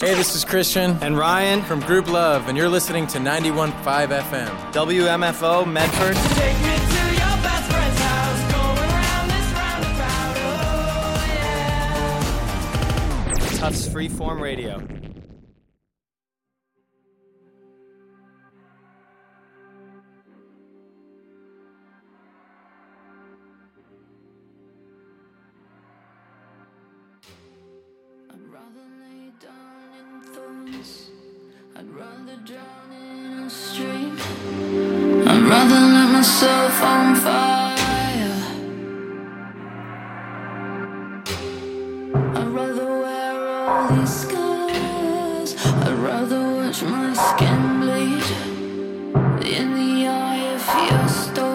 Hey, this is Christian and Ryan from Group Love, and you're listening to 91.5 FM. WMFO Medford. Take me to your best friend's house, going round this roundabout, oh yeah. Tufts Freeform Radio. I'd rather let myself on fire. I'd rather wear all these scars. I'd rather watch my skin bleed in the eye of your storm.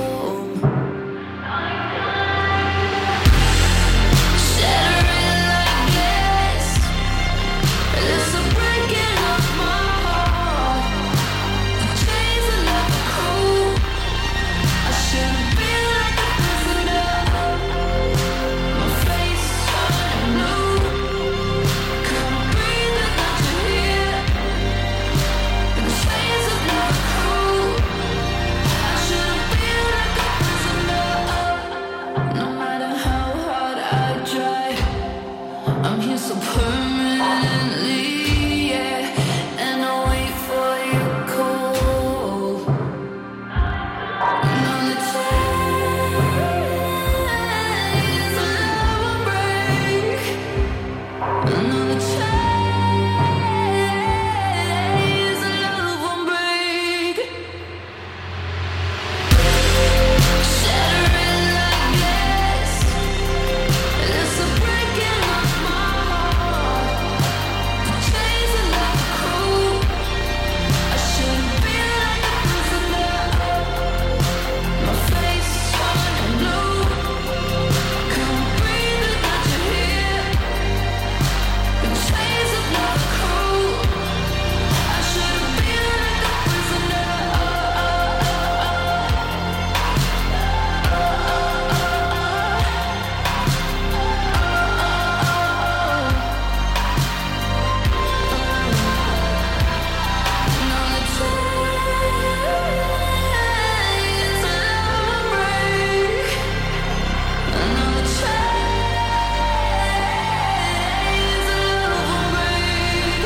Shattering like glass. There's a breaking of my heart. The chains are never cool. I shouldn't be like a prisoner. My face turning blue. Can't breathe without you here. The chains are never cool. I shouldn't be like a prisoner. No matter how hard I try, I'm here so permanently, yeah. And I wait for your call. Another chains will never break. Another chains will never break. Shattering like glass. There's a breaking of my heart. The chains are never cool. I shouldn't be like a prisoner. My face turning blue. Can't breathe without you here. The chains are never cool. I shouldn't be like a prisoner. Another chains will never break. Another chains will never break.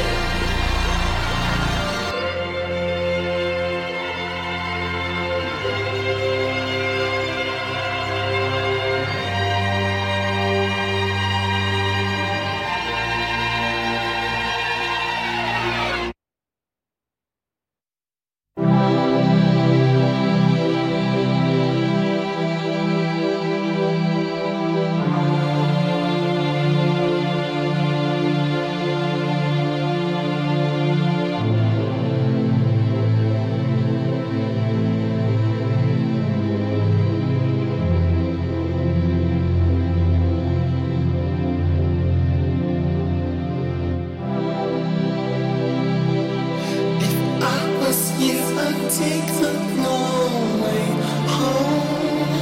If I was you, I'd take the long way home.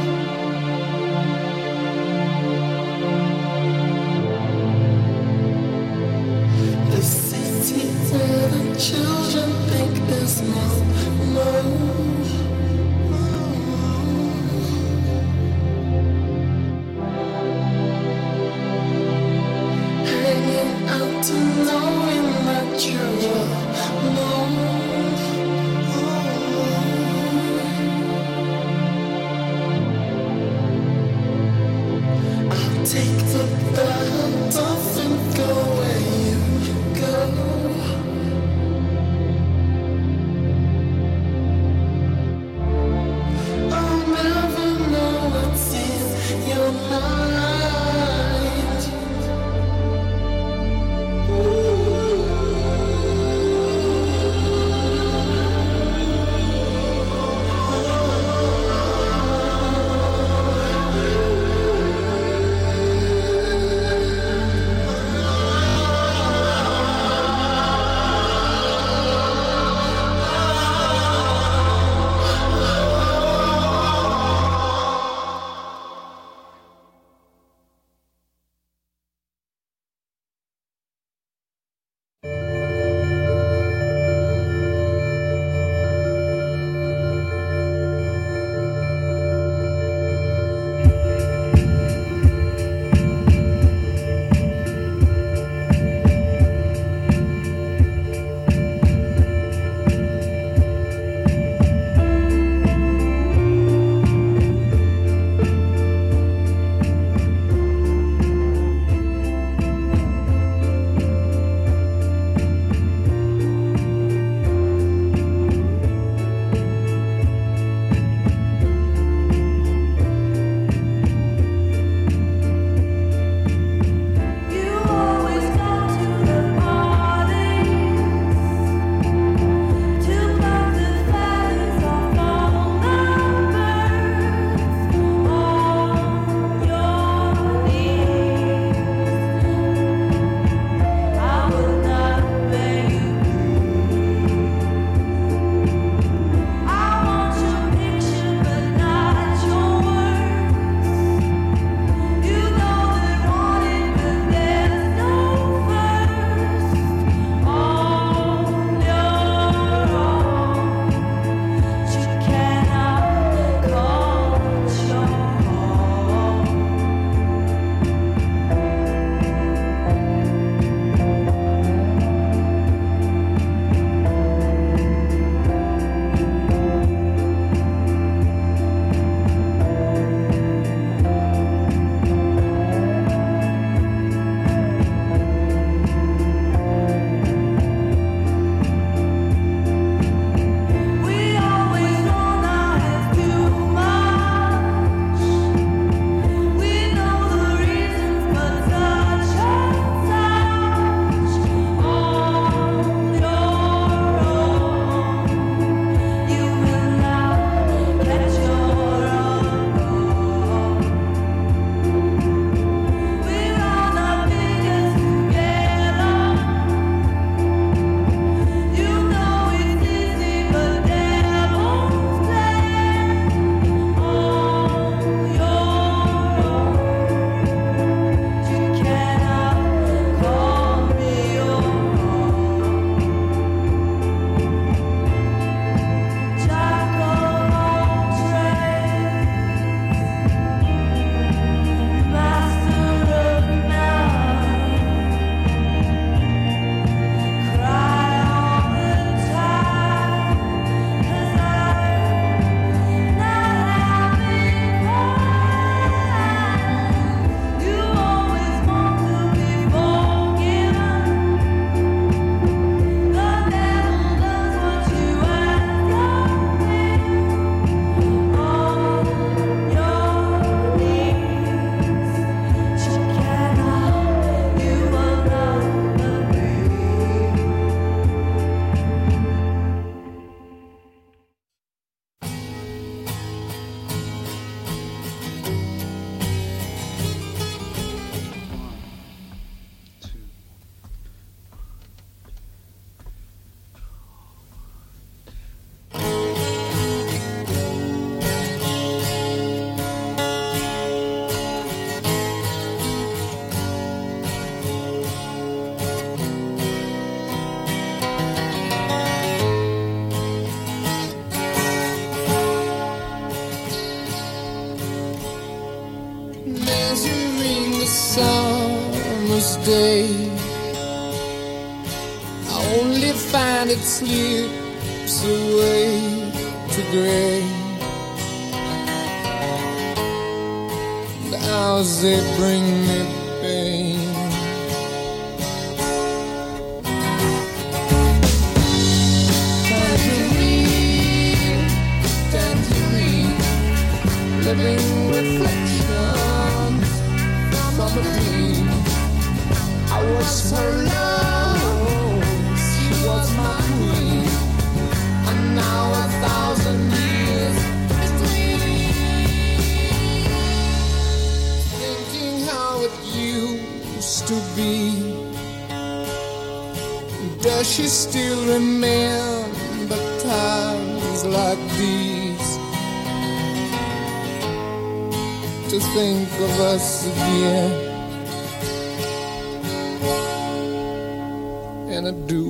The city where the children think there's no. Hanging out to knowing that you're alone. I'll take the belt off and go where you go. day. I only find it slips away to gray. The hours they bring me pain. Tangerine, tangerine, living reflections from a dream. I was her love, she was my queen, and now 1,000 years between. Thinking how it used to be. Does she still remember times like these? To think of us again, and I do.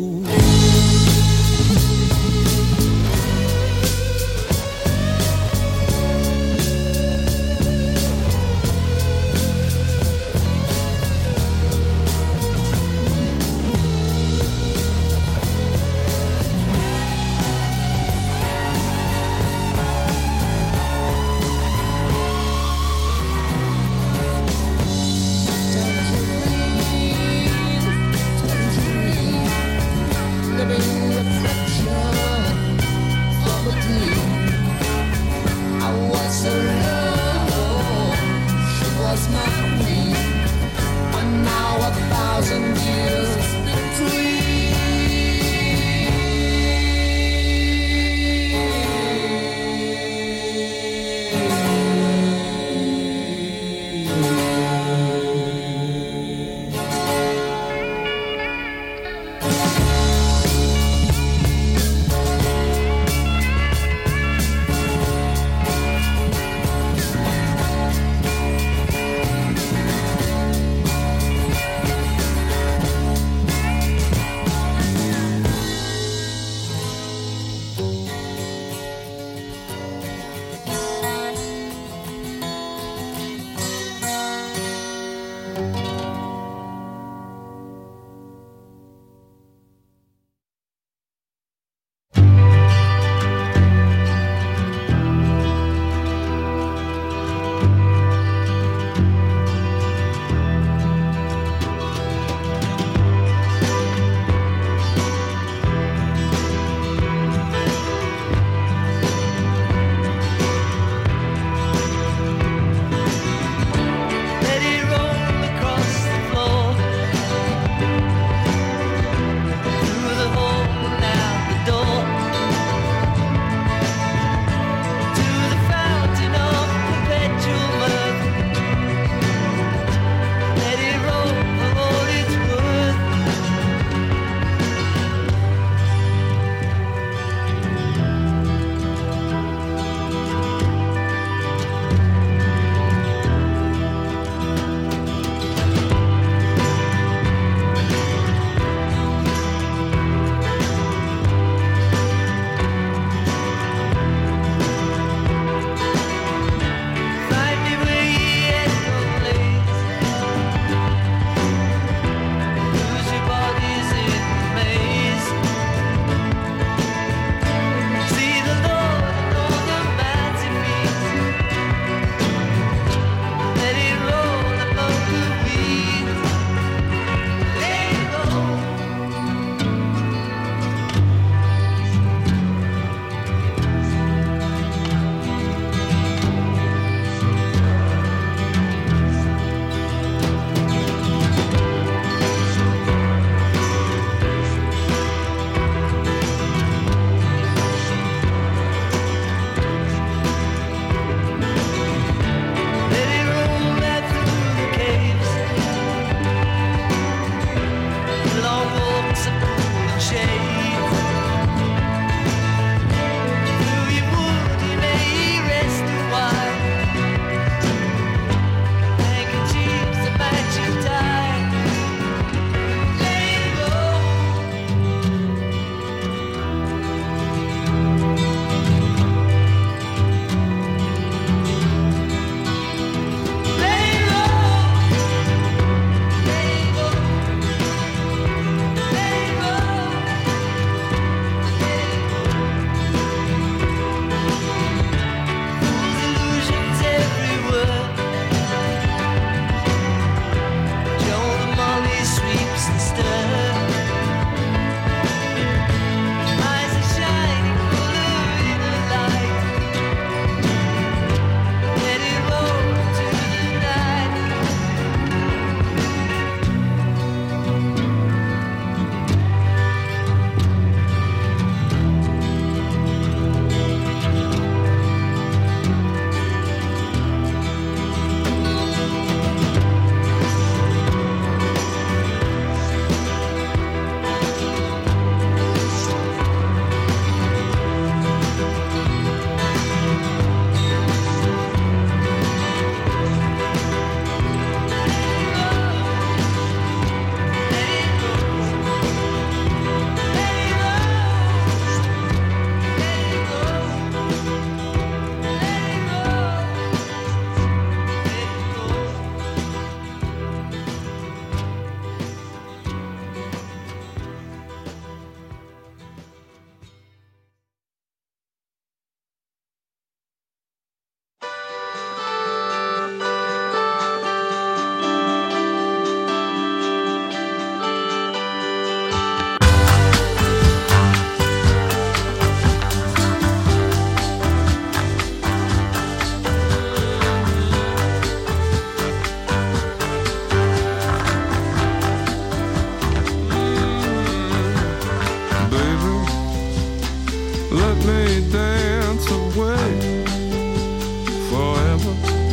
Let me dance away forever,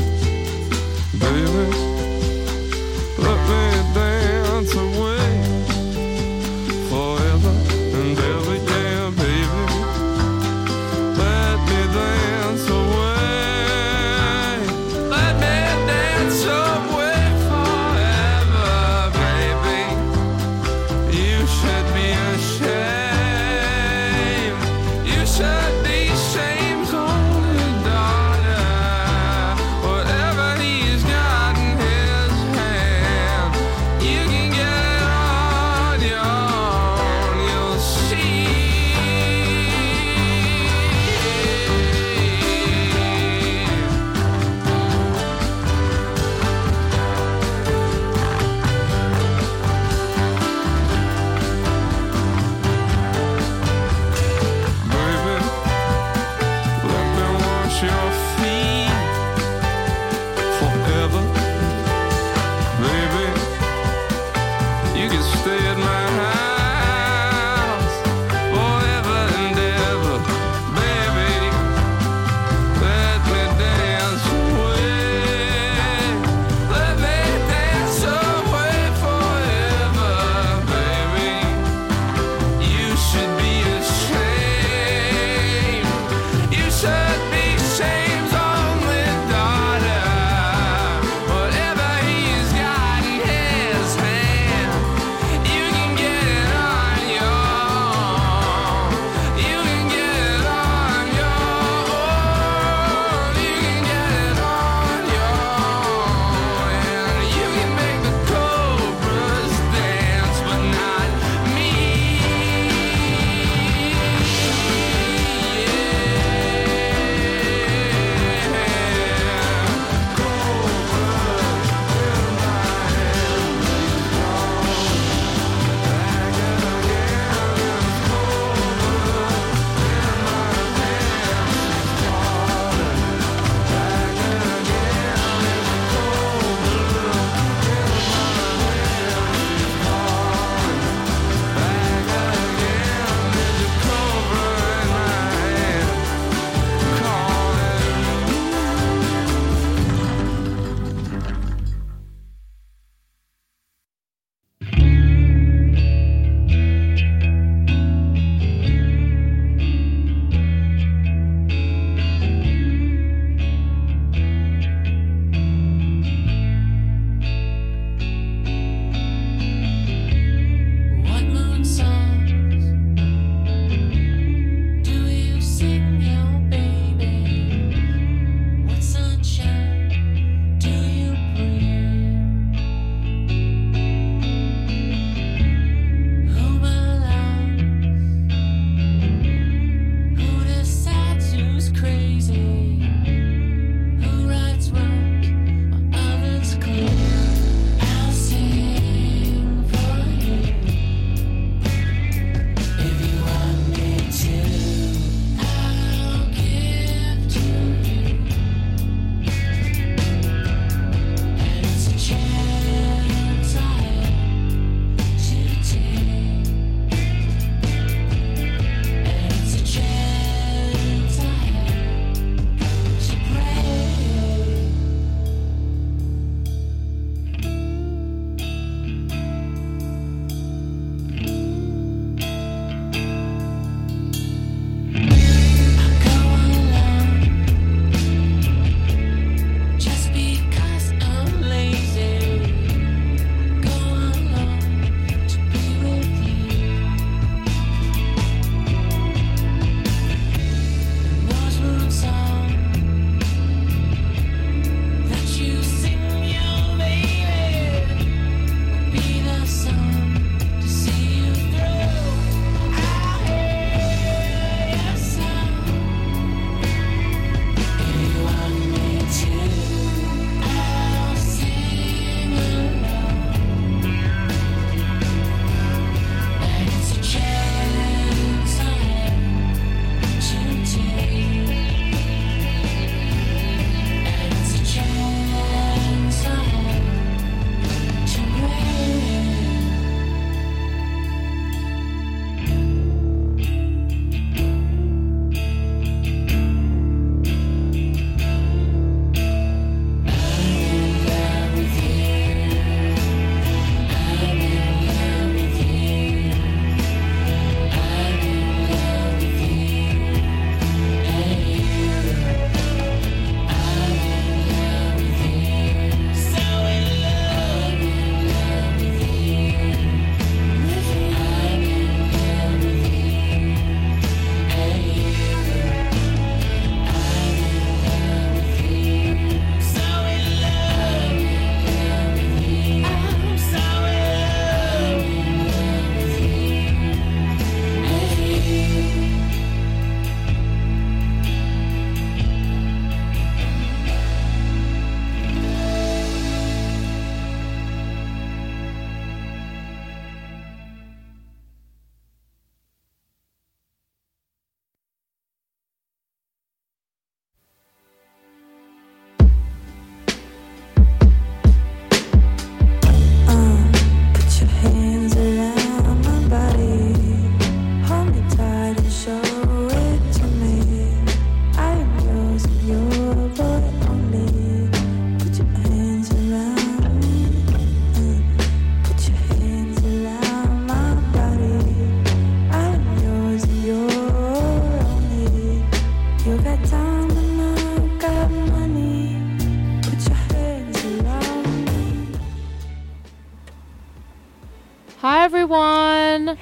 baby. Let me dance away forever and ever, yeah, baby. Let me dance away. Let me dance away forever, baby. You should be ashamed. You should be shamed only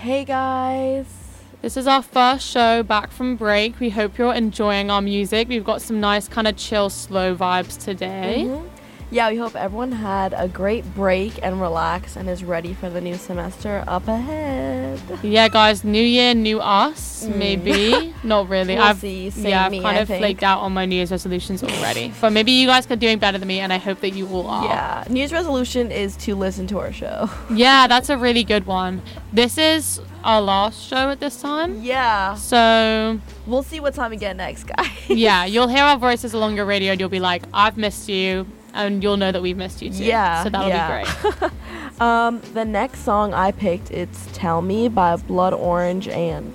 Hey guys. This is our first show back from break. We hope you're enjoying our music. We've got some nice kind of chill, slow vibes today. Mm-hmm. Yeah, we hope everyone had a great break and relaxed and is ready for the new semester up ahead. Yeah, guys, new year, new us, maybe. Not really. We'll see. Same I've me, kind I of think. flaked out on my New Year's resolutions already. But maybe you guys are doing better than me, and I hope that you all are. Yeah, New Year's resolution is to listen to our show. Yeah, that's a really good one. This is our last show at this time. Yeah. So, We'll see what time we get next, guys. yeah, you'll hear our voices along your radio, and you'll be like, I've missed you. And you'll know that we've missed you too. Yeah. So that'll be great. The next song I picked, it's Tell Me by Blood Orange and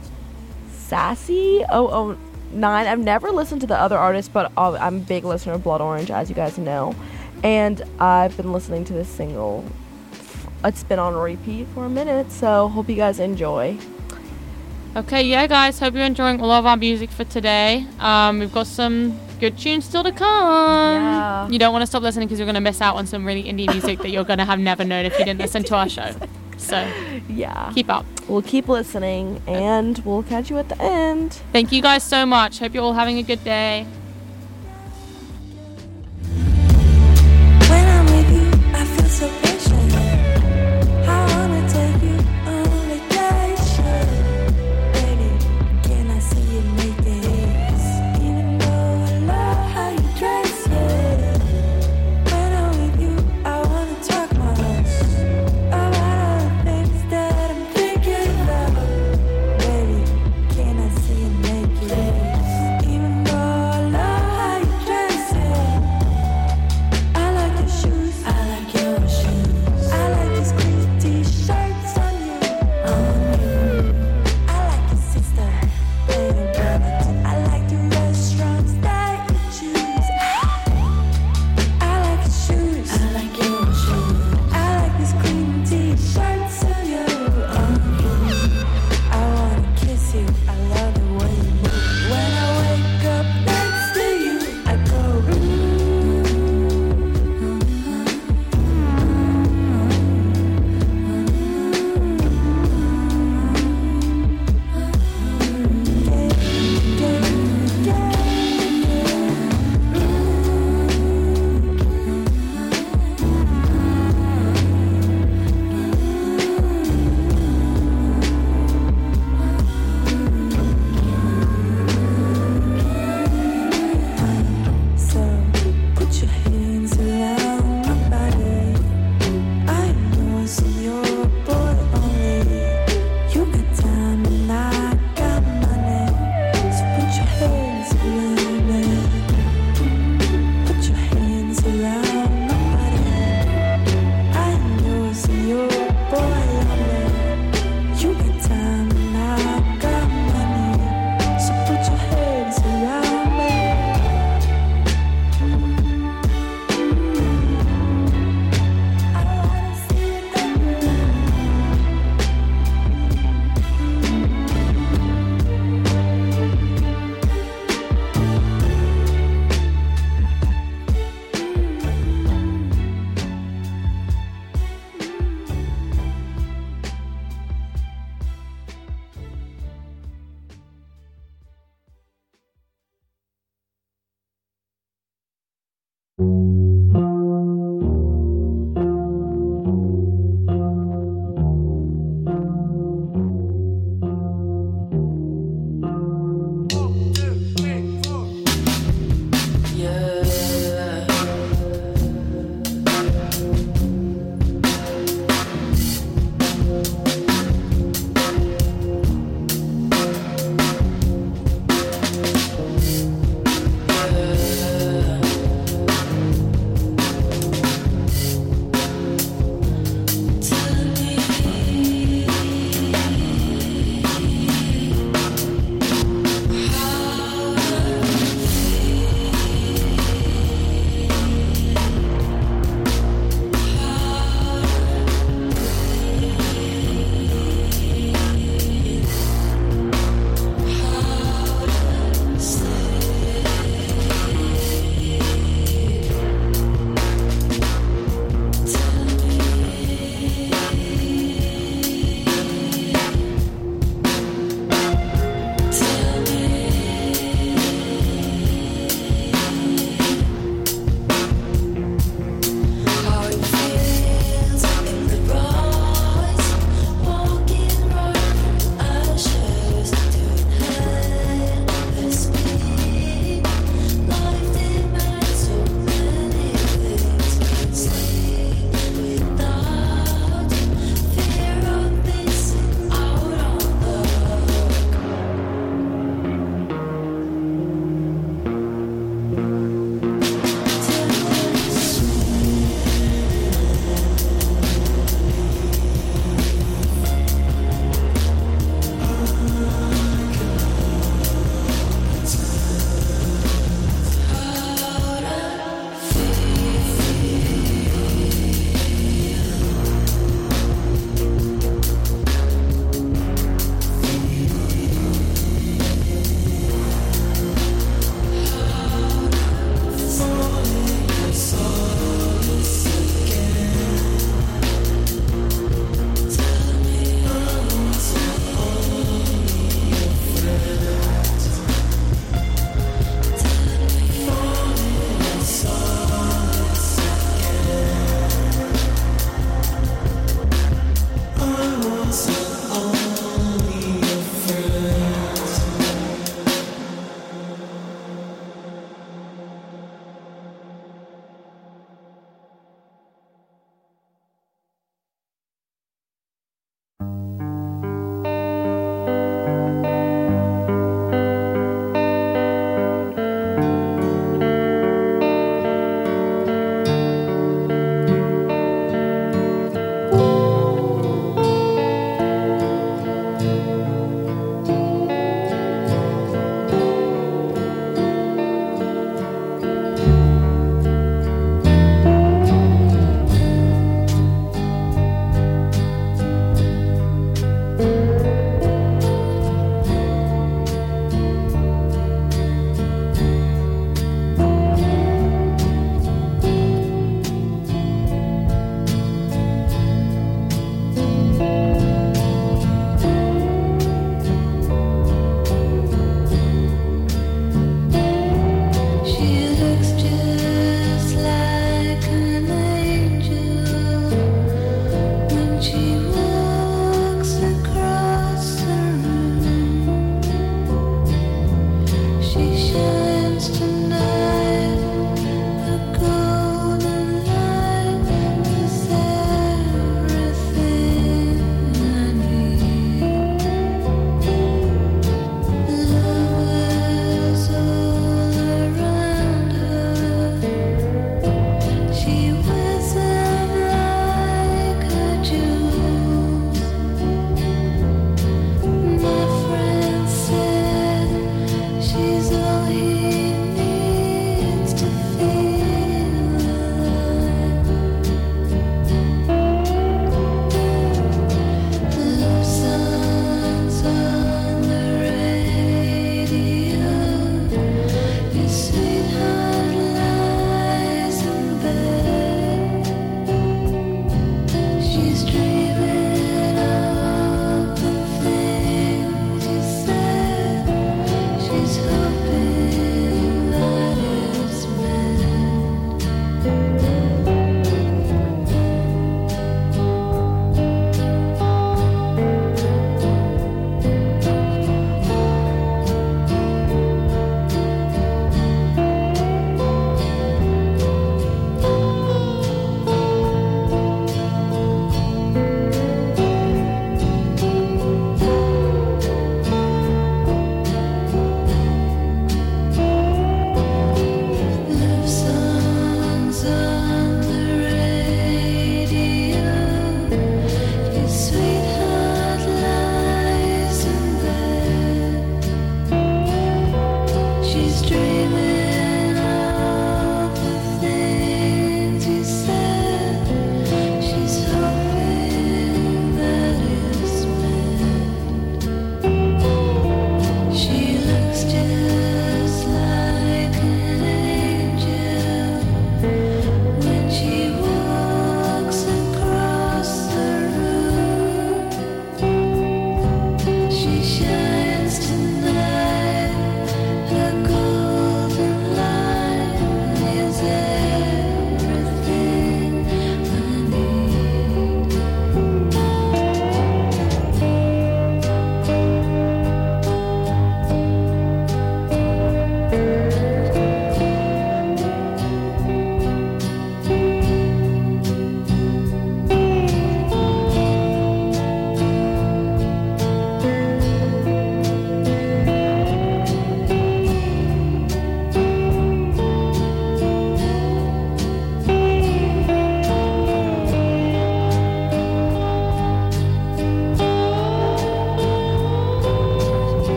Sassy 009. I've never listened to the other artists, but I'm a big listener of Blood Orange, as you guys know. And I've been listening to this single. It's been on repeat for a minute, so hope you guys enjoy. Okay, yeah, guys. Hope you're enjoying all of our music for today. We've got some good tunes still to come. Yeah. You don't want to stop listening because you're going to miss out on some really indie music that you're going to have never known if you didn't listen to our show. So, Yeah. keep up. We'll keep listening, and we'll catch you at the end. Thank you guys so much. Hope you're all having a good day. When I'm with you, I feel so patient. I wanna take you on a vacation. Baby, can I see you naked? Even though I love how you dress, yeah. When I'm with you, I wanna talk most about all the things that I'm thinking about. Baby, can I see you naked? Even though I love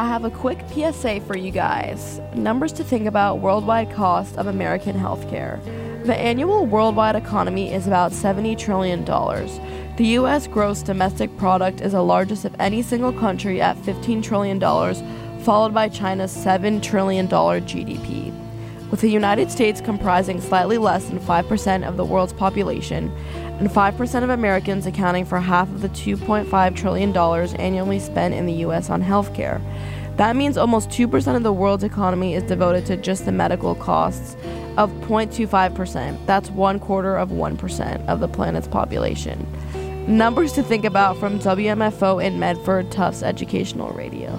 I have a quick PSA for you guys. Numbers to think about: worldwide cost of American healthcare. The annual worldwide economy is about $70 trillion. The U.S. gross domestic product is the largest of any single country at $15 trillion, followed by China's $7 trillion GDP. With the United States comprising slightly less than 5% of the world's population, and 5% of Americans accounting for half of the $2.5 trillion annually spent in the U.S. on healthcare. That means almost 2% of the world's economy is devoted to just the medical costs of 0.25%. That's 1/4% of the planet's population. Numbers to think about from WMFO in Medford, Tufts Educational Radio.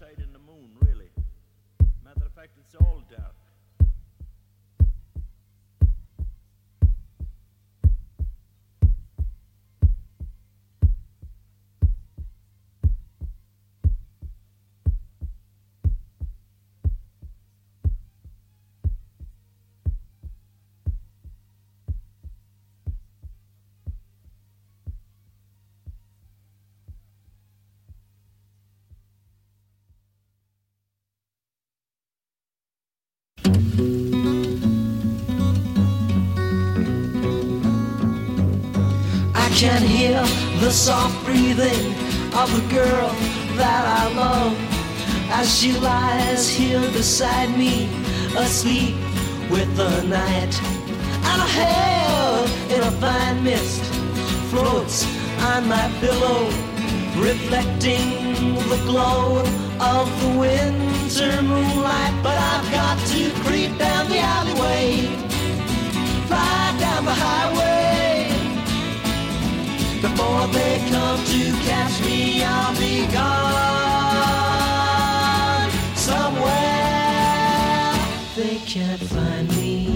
sight in the moon, really. Matter of fact, it's all dark. I can hear the soft breathing of the girl that I love as she lies here beside me, asleep with the night. And her hair in a fine mist floats on my pillow, reflecting the glow of the winter moonlight. But I've got to creep down the alleyway, fly down the highway. Before they come to catch me, I'll be gone somewhere they can't find me.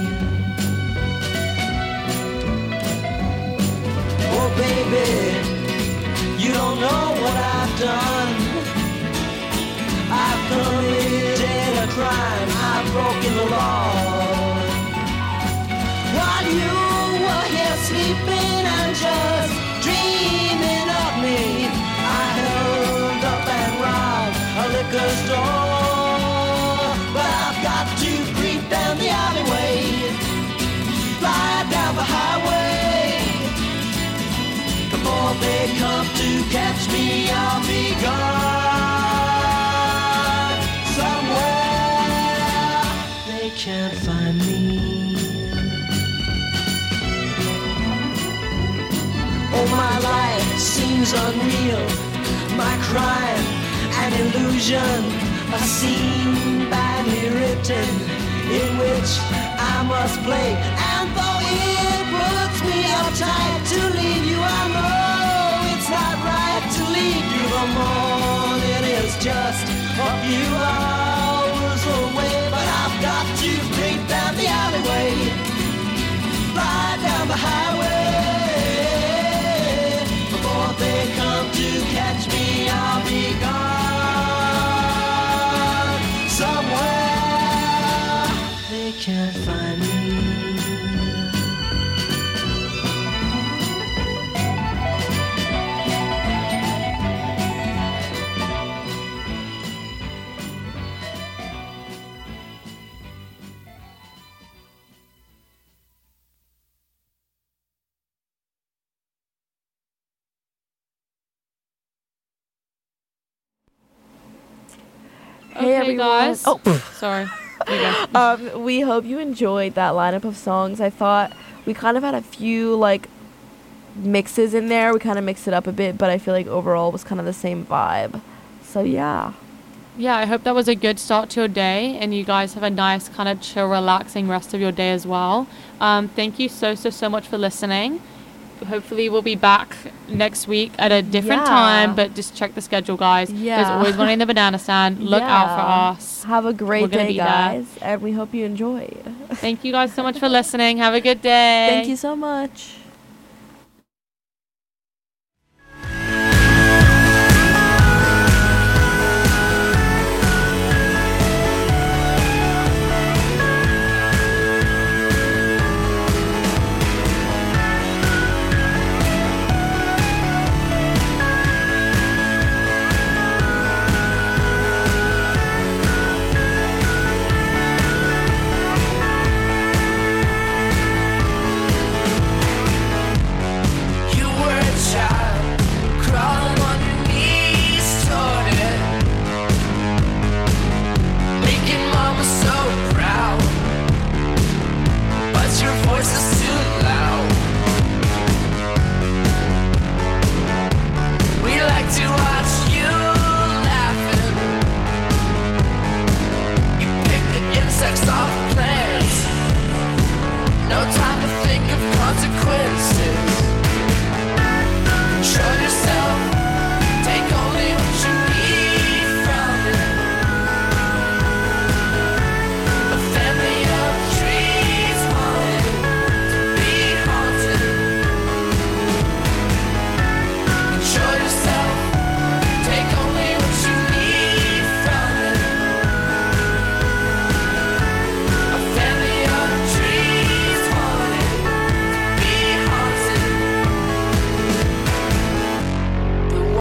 Oh baby, you don't know what I've done. I've committed a crime, I've broken the law. While you were here sleeping and just dreaming of me, I held up and robbed a liquor store. But I've got to creep down the alleyway, fly down the highway. Before they come to catch me, I'll be gone somewhere they can't find me. Oh, my life seems unreal, my crime an illusion, a scene badly written in which I must play. And though it puts me uptight to leave you, I know it's not right to leave you. The morning is just a few hours away, but I've got to creep down the alleyway, fly down the highway. Before they come to catch me, I'll be gone somewhere they can't find me. Hey, Okay, everyone. guys. Oh, Sorry. Here you go. we hope you enjoyed that lineup of songs. I thought we kind of had a few like mixes in there. We kind of mixed it up a bit, but I feel like overall it was kind of the same vibe. So yeah. Yeah, I hope that was a good start to your day and you guys have a nice kind of chill, relaxing rest of your day as well. Thank you so much for listening. Hopefully we'll be back next week at a different time, but just check the schedule, guys. Yeah. There's always one in the banana stand. Look out for us. Have a We're great gonna day, be there. guys, and we hope you enjoy. Thank you guys so much for listening. Have a good day. Thank you so much.